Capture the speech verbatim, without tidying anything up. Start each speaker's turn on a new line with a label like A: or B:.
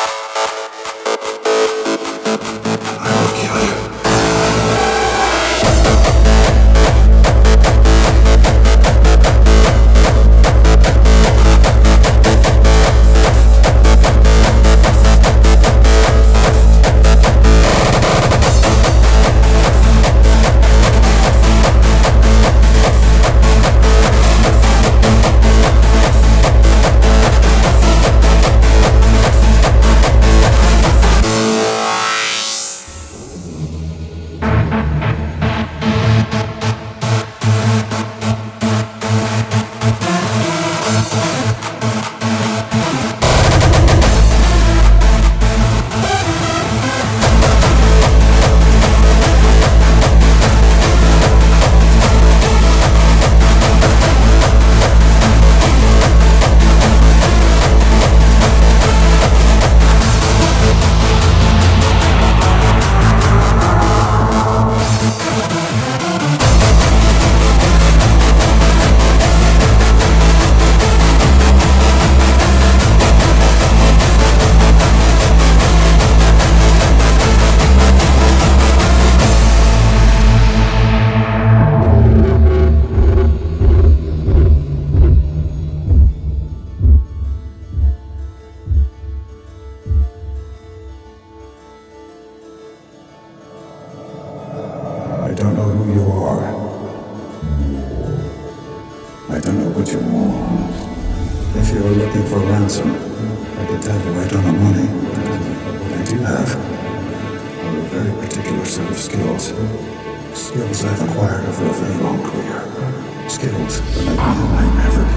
A: I don't know who you are. I don't know what you want. If you're looking for ransom, I can tell you I don't have money. But what I do have are a very particular set of skills. Skills I've acquired over a very long career. Skills that make me a nightmare for